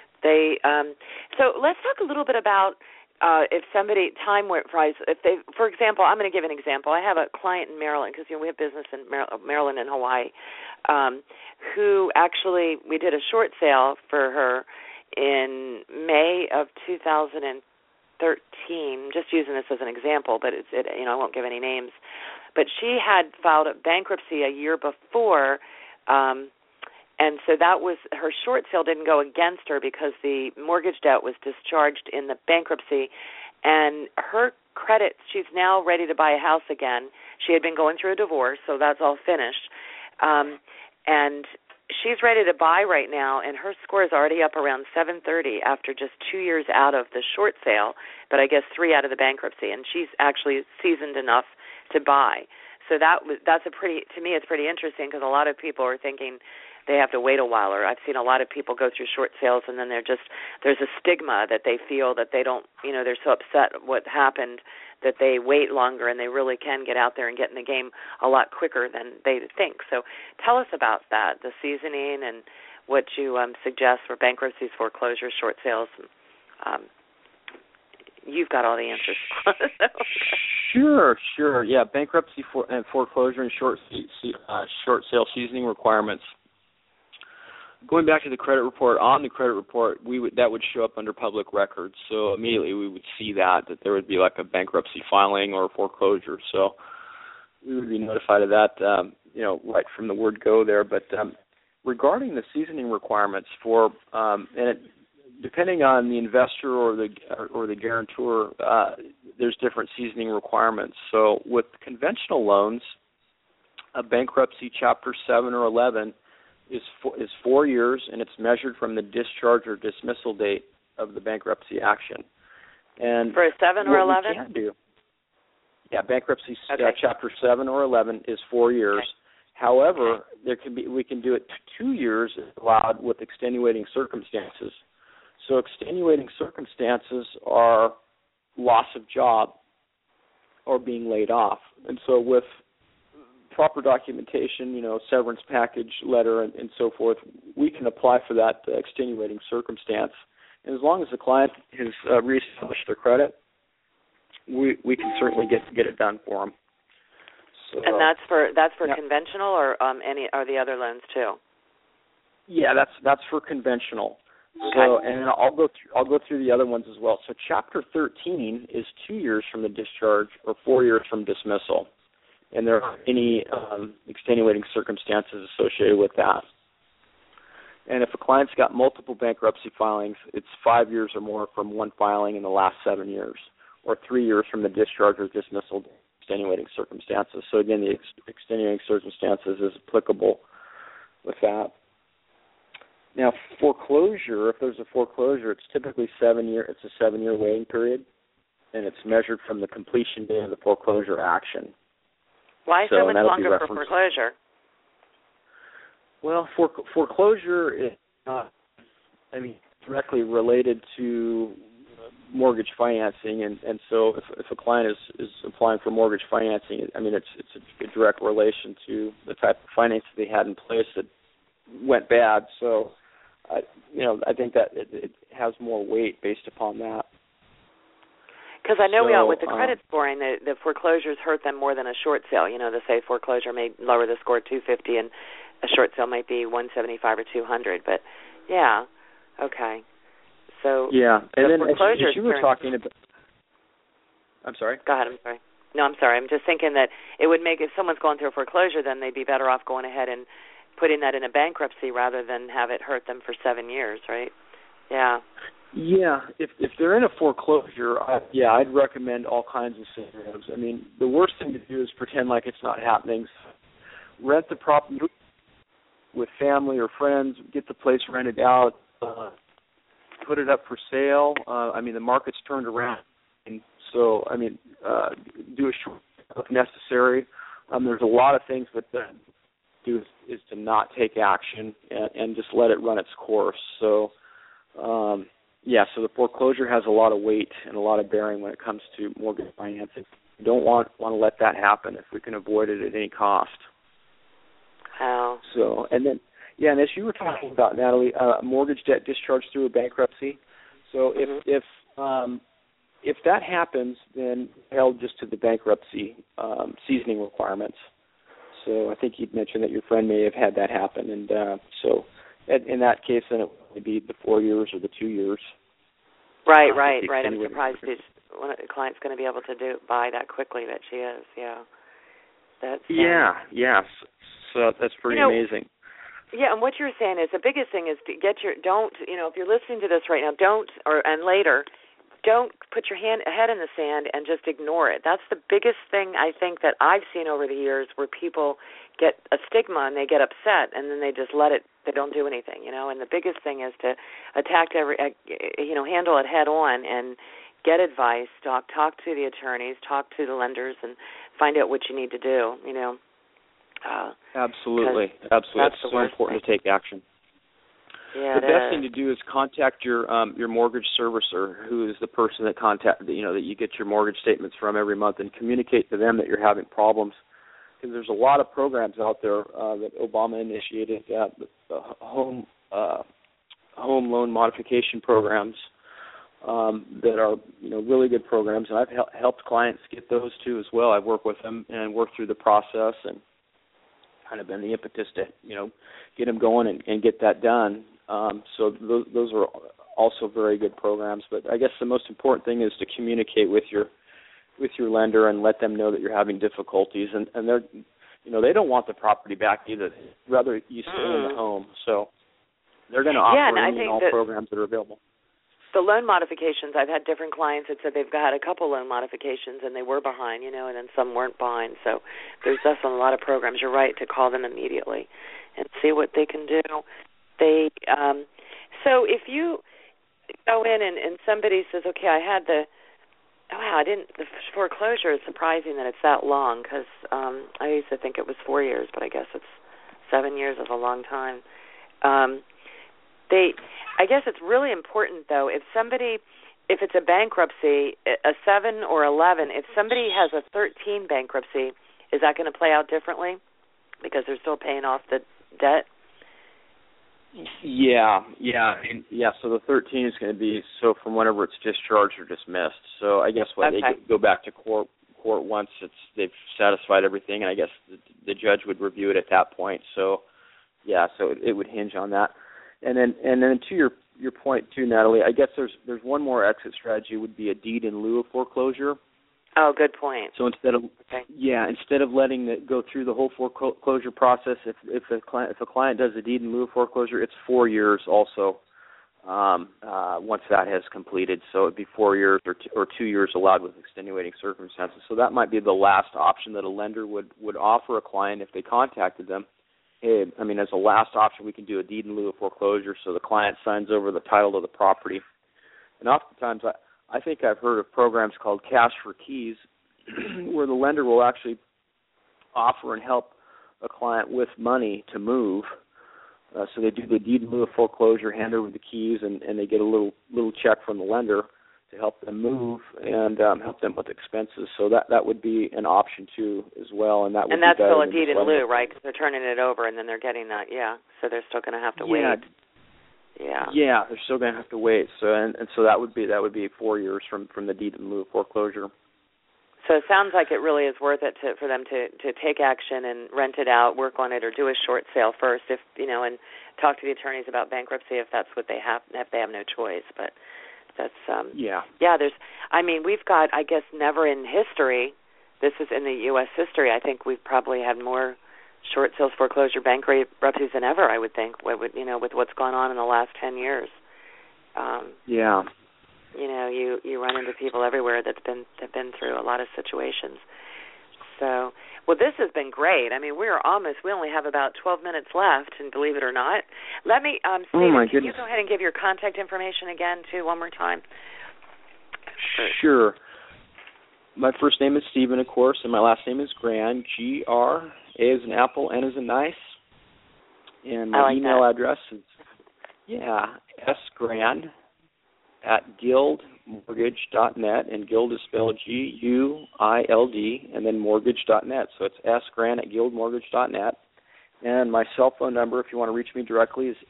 So let's talk a little bit about if somebody time-wise, for example, I'm going to give an example. I have a client in Maryland, because we have business in Maryland and Hawaii, who actually, we did a short sale for her in May of 2013, just using this as an example, but I won't give any names. But she had filed a bankruptcy a year before, and so that was, her short sale didn't go against her because the mortgage debt was discharged in the bankruptcy, and her credit, she's now ready to buy a house again. She had been going through a divorce, so that's all finished, and she's ready to buy right now, and her score is already up around 730 after just 2 years out of the short sale, but I guess 3 out of the bankruptcy, and she's actually seasoned enough to buy. So that's to me, it's pretty interesting, because a lot of people are thinking they have to wait a while, or I've seen a lot of people go through short sales, and then there's a stigma that they feel that they don't, they're so upset at what happened that they wait longer, and they really can get out there and get in the game a lot quicker than they think. So tell us about that, the seasoning, and what you suggest for bankruptcies, foreclosures, short sales. You've got all the answers. Sure. Yeah, bankruptcy and foreclosure and short sale seasoning requirements. Going back to the credit report, on the credit report, that would show up under public records. So immediately we would see that there would be like a bankruptcy filing or a foreclosure. So we would be notified of that, right from the word go there. But regarding the seasoning requirements for, depending on the investor or the guarantor, there's different seasoning requirements. So with conventional loans, a bankruptcy Chapter 7 or 11 is 4 years, and it's measured from the discharge or dismissal date of the bankruptcy action. And for a 7 or 11? We can do. Yeah, bankruptcy okay. Chapter 7 or 11 is 4 years. Okay. However, we can do it 2 years allowed with extenuating circumstances. So extenuating circumstances are loss of job or being laid off. And so with proper documentation, severance package, letter, and so forth, we can apply for that extenuating circumstance. And as long as the client has reestablished their credit, we can certainly get it done for them. So, and that's for conventional, or the other loans too? Yeah, that's for conventional. Okay. So, and I'll go through the other ones as well. So Chapter 13 is 2 years from the discharge or 4 years from dismissal. and there aren't any extenuating circumstances associated with that. And if a client's got multiple bankruptcy filings, it's 5 years or more from one filing in the last 7 years, or 3 years from the discharge or dismissal extenuating circumstances. So again, the extenuating circumstances is applicable with that. Now, foreclosure, if there's a foreclosure, it's typically 7 year. It's a 7-year waiting period, and it's measured from the completion date of the foreclosure action. Why so much longer for foreclosure? Well, foreclosure is not, directly related to mortgage financing, and so if a client is applying for mortgage financing, it's a direct relation to the type of financing they had in place that went bad. So, I think that it has more weight based upon that. Because I know we all, with the credit scoring, the foreclosures hurt them more than a short sale. They say foreclosure may lower the score 250 and a short sale might be 175 or 200. But, yeah, okay. So, yeah, and then as you were talking about... I'm sorry? Go ahead, I'm sorry. No, I'm sorry. I'm just thinking that it would make, if someone's going through a foreclosure, then they'd be better off going ahead and putting that in a bankruptcy rather than have it hurt them for 7 years, right? Yeah. Yeah, if they're in a foreclosure, I'd recommend all kinds of scenarios. The worst thing to do is pretend like it's not happening. Rent the property with family or friends, get the place rented out, put it up for sale. The market's turned around, and so do a short if necessary. There's a lot of things that do is to not take action and just let it run its course. So. So the foreclosure has a lot of weight and a lot of bearing when it comes to mortgage financing. We don't want to let that happen if we can avoid it at any cost. Wow. So, and as you were talking about, Natalie, mortgage debt discharged through a bankruptcy. So if that happens, then held just to the bankruptcy seasoning requirements. So I think you'd mentioned that your friend may have had that happen, and so in that case, then it would be the 4 years or the 2 years. Right. I'm surprised one of the client's going to be able to buy that quickly that she is. Yeah. Yes. So that's pretty amazing. Yeah, and what you're saying is the biggest thing is to if you're listening to this right now, later, don't put your head in the sand and just ignore it. That's the biggest thing I think that I've seen over the years, where people get a stigma and they get upset and then they just let it. They don't do anything, and the biggest thing is to handle it head on and get advice, talk to the attorneys, talk to the lenders, and find out what you need to do, Absolutely. It's so important to take action. Yeah, the best thing to do is contact your mortgage servicer, who is the person that that you get your mortgage statements from every month, and communicate to them that you're having problems. Because there's a lot of programs out there that Obama initiated, the home loan modification programs that are really good programs, and I've helped clients get those too as well. I've worked with them and worked through the process and kind of been the impetus to get them going and get that done. So those are also very good programs. But I guess the most important thing is to communicate with your lender and let them know that you're having difficulties, and they're they don't want the property back either. They'd rather you stay in the home. So they're going to offer all programs that are available. The loan modifications, I've had different clients that said they've got a couple loan modifications and they were behind, and then some weren't behind. So there's definitely a lot of programs. You're right to call them immediately and see what they can do. So if you go in and somebody says, okay, the foreclosure is surprising that it's that long, because I used to think it was 4 years, but I guess it's 7 years is a long time. I guess it's really important, though, if it's a bankruptcy, a 7 or 11, if somebody has a 13 bankruptcy, is that going to play out differently because they're still paying off the debt? Yeah. So the 13 is going to be from whenever it's discharged or dismissed. So I guess they go back to court once they've satisfied everything, and I guess the judge would review it at that point. So it would hinge on that. And then to your point too, Natalie, I guess there's one more exit strategy would be a deed in lieu of foreclosure. Oh, good point. So instead of letting it go through the whole foreclosure process, if a client does a deed in lieu of foreclosure, it's 4 years also. Once that has completed, so it'd be 4 years or 2 years allowed with extenuating circumstances. So that might be the last option that a lender would offer a client if they contacted them. Hey, I mean, as a last option, we can do a deed in lieu of foreclosure, so the client signs over the title to the property. And oftentimes, I think I've heard of programs called Cash for Keys, where the lender will actually offer and help a client with money to move. So they do the deed in lieu of foreclosure, hand over the keys, and they get a little check from the lender to help them move and help them with expenses. So that would be an option too, as well. And that's still a deed in lieu, right? Because they're turning it over and then they're getting that. Yeah. So they're still going to have to wait. Yeah, they're still going to have to wait. So and so that would be 4 years from the deed in lieu of foreclosure. So it sounds like it really is worth it for them to take action and rent it out, work on it, or do a short sale first, and talk to the attorneys about bankruptcy if that's what they have, if they have no choice. But that's we've got, I guess, never in history. This is in the U.S. history. I think we've probably had more short sales, foreclosure, bankruptcies than ever. I would think, with what's gone on in the last 10 years. You run into people everywhere that have been through a lot of situations. So, well, this has been great. I mean, we only have about 12 minutes left, and believe it or not. Let me, Stephen, can you go ahead and give your contact information again, too, one more time? Sure. My first name is Stephen, of course, and my last name is Gran, G-R, A as in apple, N as in nice. And my email address is, sgran @guildmortgage.net, and Guild is spelled Guild, and then mortgage.net. So it's sgran@guildmortgage.net. And my cell phone number, if you want to reach me directly, is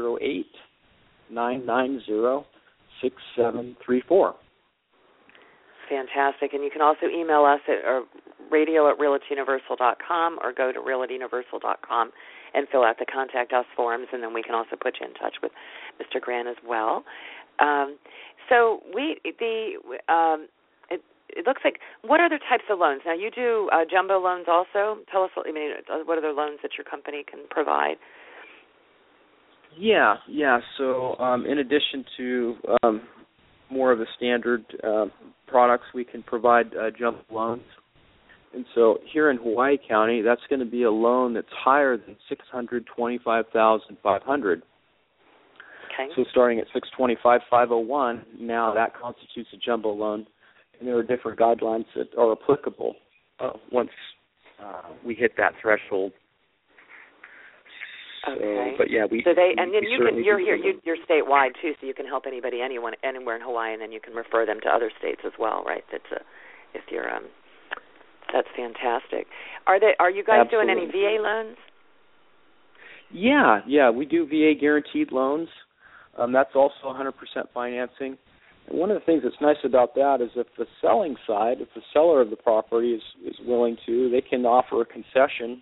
808-990-6734. Fantastic. And you can also email us at radio@realtyuniversal.com or go to realtyuniversal.com and fill out the Contact Us forms, and then we can also put you in touch with Mr. Gran as well. It looks like, what other types of loans? Now, you do jumbo loans also. Tell us, what other loans that your company can provide? Yeah. So in addition to more of the standard products, we can provide jumbo loans. And so here in Hawaii County, that's going to be a loan that's higher than $625,500. Okay. So starting at $625,501, now that constitutes a jumbo loan, and there are different guidelines that are applicable once we hit that threshold. Okay. But yeah, you're statewide too, so you can help anyone anywhere in Hawaii, and then you can refer them to other states as well, right? That's fantastic. Are you guys Absolutely. doing any VA loans? Yeah, we do VA guaranteed loans. That's also 100% financing. And one of the things that's nice about that is if the selling side, if the seller of the property is willing to, they can offer a concession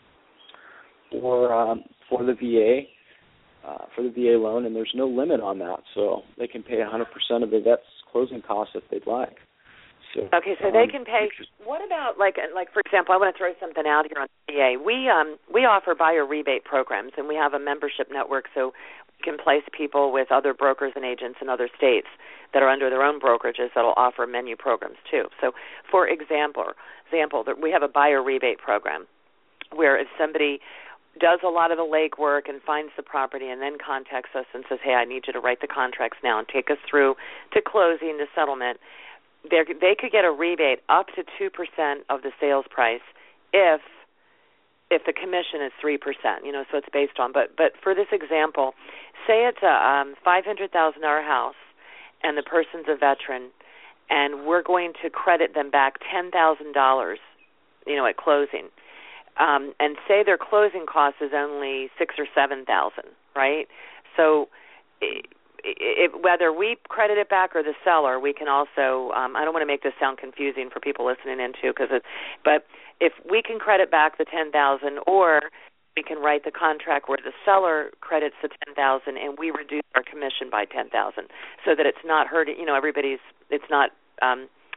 for the VA loan, and there's no limit on that. So they can pay 100% of the vet's closing costs if they'd like. So, so they can pay. What about like for example, I want to throw something out here on the VA. We offer buyer rebate programs, and we have a membership network, so we can place people with other brokers and agents in other states that are under their own brokerages that will offer menu programs too. So, for example, we have a buyer rebate program where if somebody does a lot of the legwork and finds the property and then contacts us and says, hey, I need you to write the contracts now and take us through to closing, to settlement, they could get a rebate up to 2% of the sales price if the commission is 3%, so it's based on. But for this example, say it's a $500,000 house and the person's a veteran, and we're going to credit them back $10,000, at closing. And say their closing cost is only $6,000 or $7,000, right? So whether we credit it back or the seller, we can also. I don't want to make this sound confusing for people listening into, but if we can credit back the $10,000, or we can write the contract where the seller credits the $10,000 and we reduce our commission by $10,000, so that it's not hurting. It's not.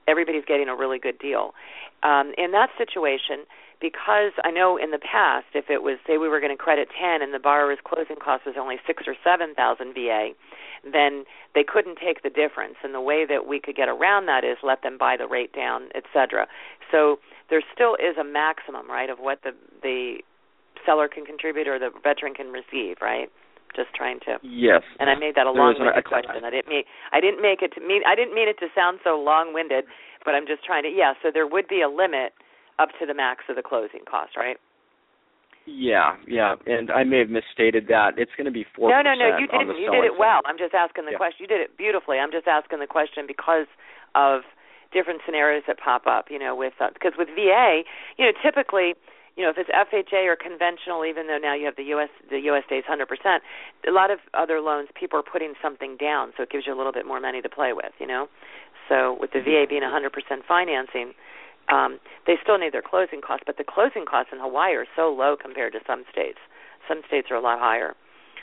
everybody's getting a really good deal. In that situation, because I know in the past, if it was, say we were going to credit 10 and the borrower's closing cost was only 6,000 or 7,000 VA, then they couldn't take the difference. And the way that we could get around that is let them buy the rate down, et cetera. So there still is a maximum, right, of what the seller can contribute or the veteran can receive, right? Just trying to. Yes. And I made that a long-winded question. I didn't mean it to sound so long-winded, but I'm just trying to. Yeah. So there would be a limit up to the max of the closing cost, right? Yeah. And I may have misstated that. It's going to be 4%. No, you didn't. You did it well. I'm just asking the question. You did it beautifully. I'm just asking the question because of different scenarios that pop up, because with VA, typically, if it's FHA or conventional, even though now you have the U.S. stays 100%, a lot of other loans, people are putting something down, so it gives you a little bit more money to play with, So with the VA being 100% financing, they still need their closing costs, but the closing costs in Hawaii are so low compared to some states. Some states are a lot higher.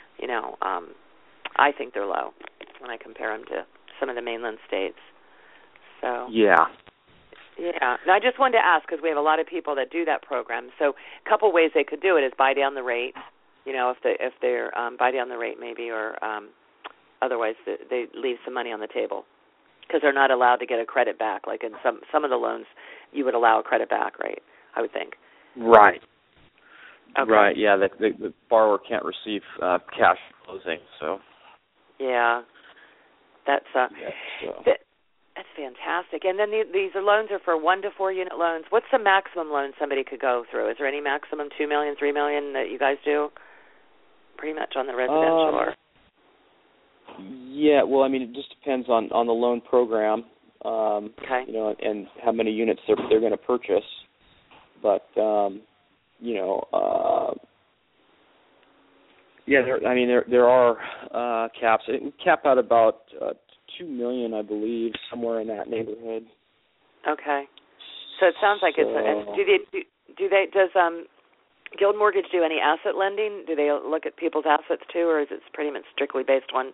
I think they're low when I compare them to some of the mainland states. So yeah. Now, I just wanted to ask because we have a lot of people that do that program. So a couple ways they could do it is buy down the rate, if they're buy down the rate maybe, or otherwise they leave some money on the table because they're not allowed to get a credit back. Like in some of the loans, you would allow a credit back, right? I would think. Right. Okay. Right. Yeah. The borrower can't receive cash closing. So. Yeah. That's That's fantastic. And then these loans are for 1 to 4 unit loans. What's the maximum loan somebody could go through? Is there any maximum $2 million, $3 million that you guys do? Pretty much on the residential or? Yeah, well, it just depends on the loan program, okay. And how many units they're going to purchase. But, there are caps. It would cap out about $2 million, I believe, somewhere in that neighborhood. Okay, so it sounds like it's. And does Guild Mortgage do any asset lending? Do they look at people's assets too, or is it pretty much strictly based on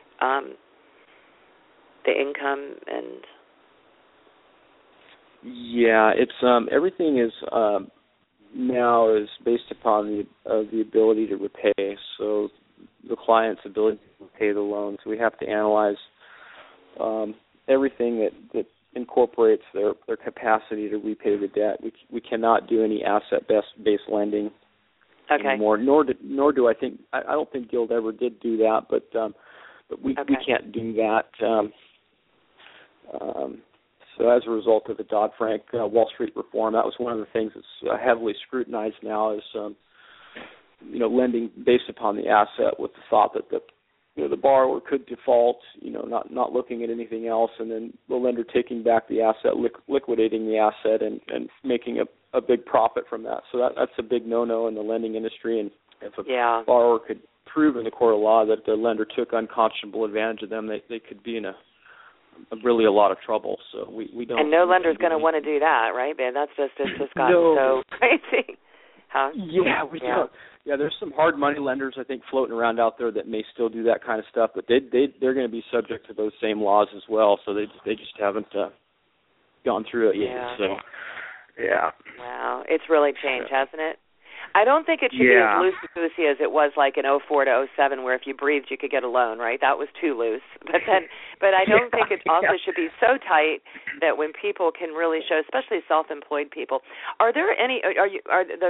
the income and? Yeah, it's everything is now is based upon the ability to repay. So the client's ability to repay the loans. We have to analyze everything that incorporates their capacity to repay the debt. We cannot do any asset-based lending anymore. Nor do I think I don't think Guild ever did do that, but we can't do that. So as a result of the Dodd-Frank Wall Street reform, that was one of the things that's heavily scrutinized now is lending based upon the asset with the thought that the borrower could default, not looking at anything else, and then the lender taking back the asset, liquidating the asset, and making a big profit from that. So that's a big no-no in the lending industry. And if a borrower could prove in the court of law that the lender took unconscionable advantage of them, they could be in really a lot of trouble. So we don't. And no lender's going to want to do that, right, man? It's just gotten so crazy. Huh? Yeah, we don't. Yeah, there's some hard money lenders I think floating around out there that may still do that kind of stuff, but they're going to be subject to those same laws as well. So they just haven't gone through it yet. Yeah. So yeah. Wow, it's really changed, hasn't it? I don't think it should be as loosey-goosey as it was like in 2004 to 2007, where if you breathed, you could get a loan, right? That was too loose. But I don't think it also should be so tight that when people can really show, especially self-employed people, are there any? Are the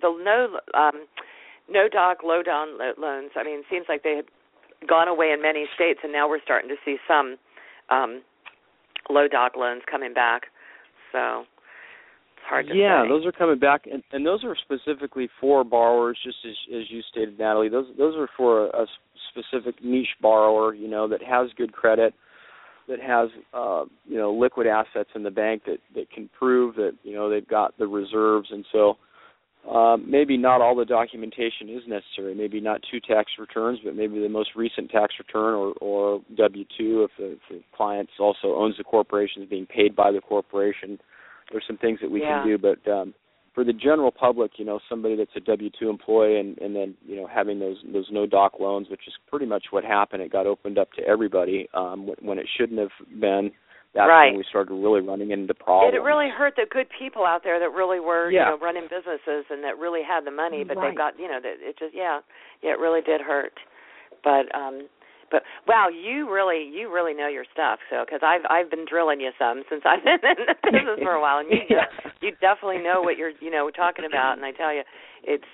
no doc, low down loans? I mean, it seems like they had gone away in many states, and now we're starting to see some low doc loans coming back. So. Hard to say. Those are coming back, and those are specifically for borrowers, just as you stated, Natalie. Those are for a specific niche borrower, that has good credit, that has liquid assets in the bank that can prove that they've got the reserves, and so maybe not all the documentation is necessary. Maybe not 2 tax returns, but maybe the most recent tax return or W-2 if the client also owns the corporation, is being paid by the corporation. There's some things that we can do, but for the general public, somebody that's a W-2 employee and then, having those no-doc loans, which is pretty much what happened. It got opened up to everybody when it shouldn't have been. that's right. when we started really running into problems. It really hurt the good people out there that really were, yeah. Running businesses and that really had the money, but right. they got, it just, it really did hurt. But wow, you really know your stuff. So because I've been drilling you some since I've been in the business for a while, and you definitely know what you're talking about. And I tell you, it's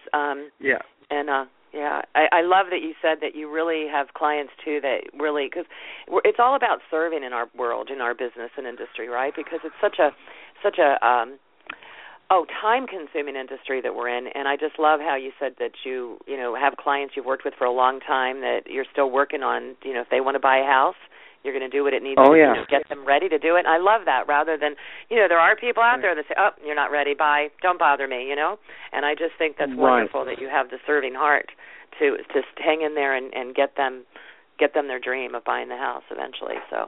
I love that you said that you really have clients too that really, because it's all about serving in our world, in our business and industry, right? Because it's such a time-consuming industry that we're in, and I just love how you said that you have clients you've worked with for a long time that you're still working on. If they want to buy a house, you're going to do what it needs to get them ready to do it. And I love that. Rather than there are people out there that say, "Oh, you're not ready, bye, don't bother me," And I just think that's wonderful that you have the serving heart to hang in there and get them their dream of buying the house eventually. So,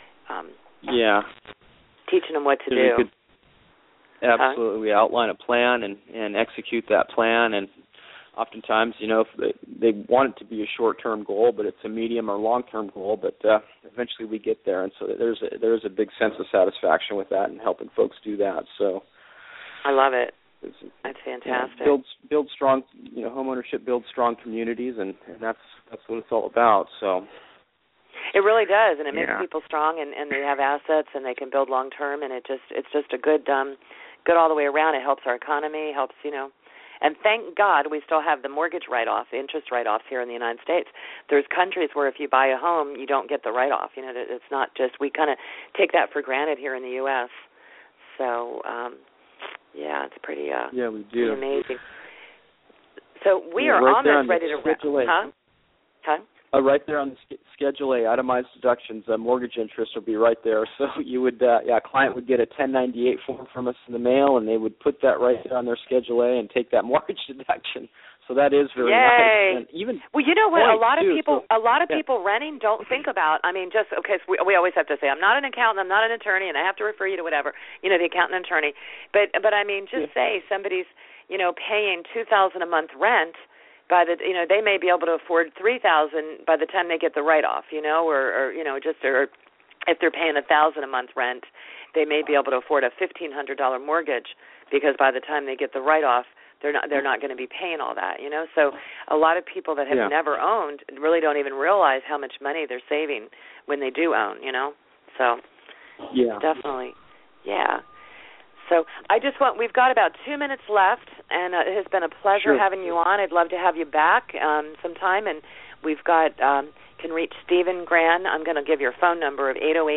teaching them what to do. Absolutely. We outline a plan and execute that plan, and oftentimes, if they want it to be a short-term goal, but it's a medium or long-term goal, but eventually we get there, and so there's a big sense of satisfaction with that and helping folks do that. So I love it. That's fantastic. Build strong, homeownership builds strong communities, and that's what it's all about. So it really does, and it makes people strong, and they have assets, and they can build long-term, and it's just a good all the way around. It helps our economy, helps, and thank God we still have the mortgage write-off, the interest write-offs here in the United States. There's countries where if you buy a home, you don't get the write-off. It's not just, we kind of take that for granted here in the U.S. So, it's pretty we do. amazing. So we are almost ready to wrap. Huh? Right there on the Schedule A, itemized deductions, mortgage interest will be right there. So you would, a client would get a 1098 form from us in the mail, and they would put that right there on their Schedule A and take that mortgage deduction. So that is very nice. And even you know what? A lot of people renting don't think about. I mean, just okay. So we always have to say, I'm not an accountant, I'm not an attorney, and I have to refer you to whatever. The accountant and attorney. But I mean, just say somebody's paying $2,000 a month rent. They may be able to afford $3,000 by the time they get the write-off, or if they're paying $1,000 a month rent, they may be able to afford a $1,500 mortgage because by the time they get the write-off, they're not going to be paying all that, So a lot of people that have never owned really don't even realize how much money they're saving when they do own, So definitely, So we've got about 2 minutes left, and it has been a pleasure having you on. I'd love to have you back sometime, and we've got, can reach Stephen Gran. I'm going to give your phone number of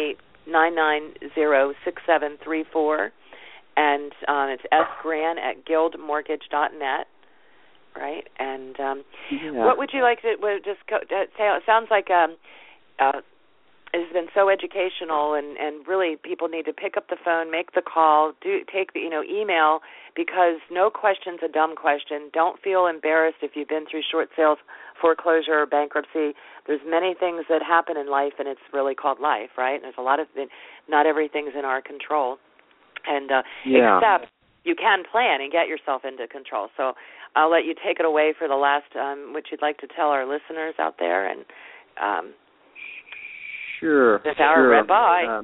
808-990-6734, and it's sgran at guildmortgage.net, right? And what would you like to just say? It sounds like it has been so educational, and really people need to pick up the phone, make the call, take the email, because no question's a dumb question. Don't feel embarrassed if you've been through short sales, foreclosure, or bankruptcy. There's many things that happen in life, and it's really called life, right? And there's a lot of not everything's in our control, and except you can plan and get yourself into control. So I'll let you take it away for the last, what you'd like to tell our listeners out there, and. Sure. This hour read by.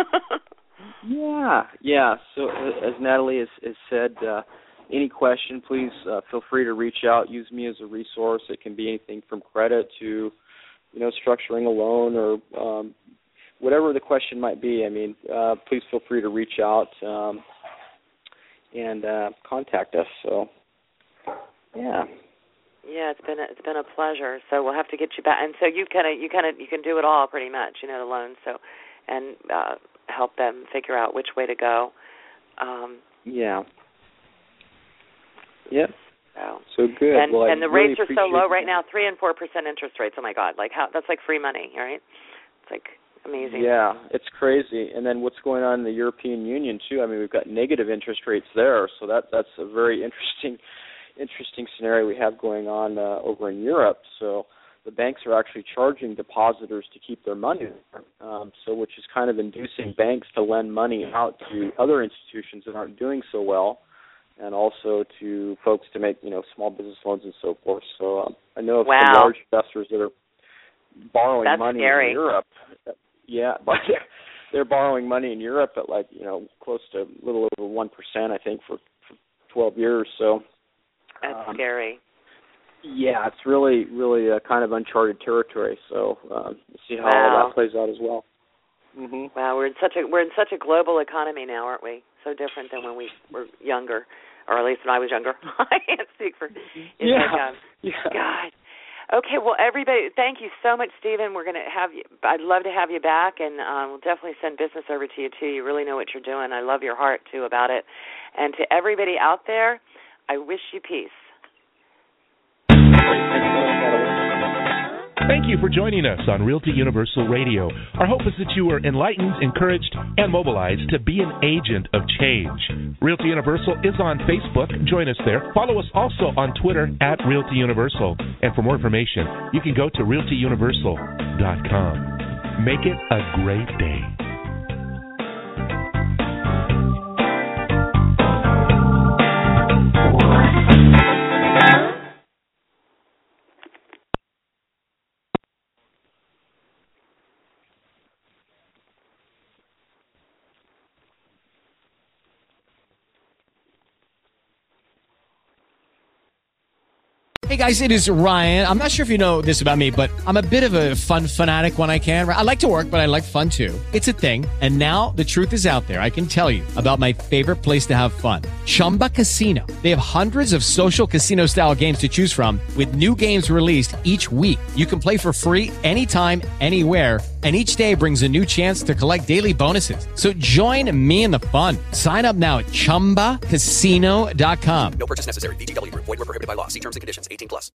So as Natalie has said, any question, please feel free to reach out. Use me as a resource. It can be anything from credit to, structuring a loan or whatever the question might be. I mean, please feel free to reach out and contact us. So, Yeah, it's been a pleasure. So we'll have to get you back, and so you can do it all pretty much, the loans. So, and help them figure out which way to go. Yep. So good. And the rates are so low right now, 3% and 4% interest rates. Oh my God, that's like free money, right? It's like amazing. Yeah, it's crazy. And then what's going on in the European Union too? I mean, we've got negative interest rates there, so that's a very interesting scenario we have going on over in Europe. So the banks are actually charging depositors to keep their money there, which is kind of inducing banks to lend money out to other institutions that aren't doing so well, and also to folks to make small business loans and so forth. So I know of some large investors that are borrowing money in Europe. Yeah, but they're borrowing money in Europe at like, close to a little over 1%, I think, for 12 years. So that's scary. Yeah, it's really, really a kind of uncharted territory. So we'll see how all that plays out as well. Mm-hmm. Wow, we're in such a global economy now, aren't we? So different than when we were younger, or at least when I was younger. I can't speak for. God. Okay, well, everybody, thank you so much, Stephen. We're going to have you. I'd love to have you back, and we'll definitely send business over to you too. You really know what you're doing. I love your heart too about it. And to everybody out there, I wish you peace. Thank you for joining us on Realty Universal Radio. Our hope is that you are enlightened, encouraged, and mobilized to be an agent of change. Realty Universal is on Facebook. Join us there. Follow us also on Twitter at Realty Universal. And for more information, you can go to realtyuniversal.com. Make it a great day. Hey guys, it is Ryan. I'm not sure if you know this about me, but I'm a bit of a fun fanatic when I can. I like to work, but I like fun too. It's a thing. And now the truth is out there. I can tell you about my favorite place to have fun. Chumba Casino. They have hundreds of social casino style games to choose from with new games released each week. You can play for free anytime, anywhere. And each day brings a new chance to collect daily bonuses. So join me in the fun. Sign up now at ChumbaCasino.com. No purchase necessary. VGW Group. Void where prohibited by law. See terms and conditions. 18+.